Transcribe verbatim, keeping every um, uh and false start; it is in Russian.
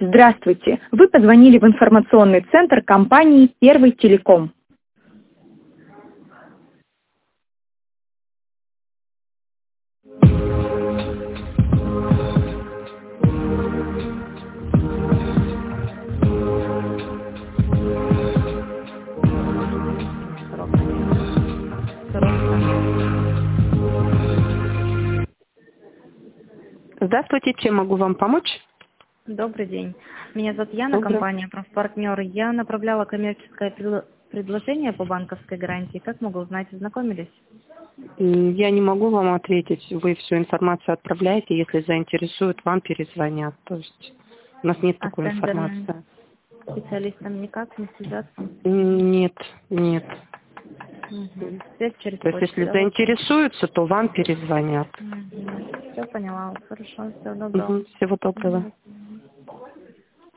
Здравствуйте! Вы позвонили в информационный центр компании «Первый Телеком». Здравствуйте, чем могу вам помочь? Добрый день. Меня зовут Яна, Добрый. компания «Профпартнер». Я направляла коммерческое предло- предложение по банковской гарантии. Как могу узнать, ознакомились? М, Я не могу вам ответить. Вы всю информацию отправляете. Если заинтересует, вам перезвонят. То есть у нас нет А с такой тендерным информации. специалистом никак не связаться? М, Нет, нет. Угу. Связь через То есть почту, если да, вот? заинтересуются, то вам перезвонят. Угу. Все поняла. Хорошо, всего доброго. Мгм. Всего доброго. Мгм.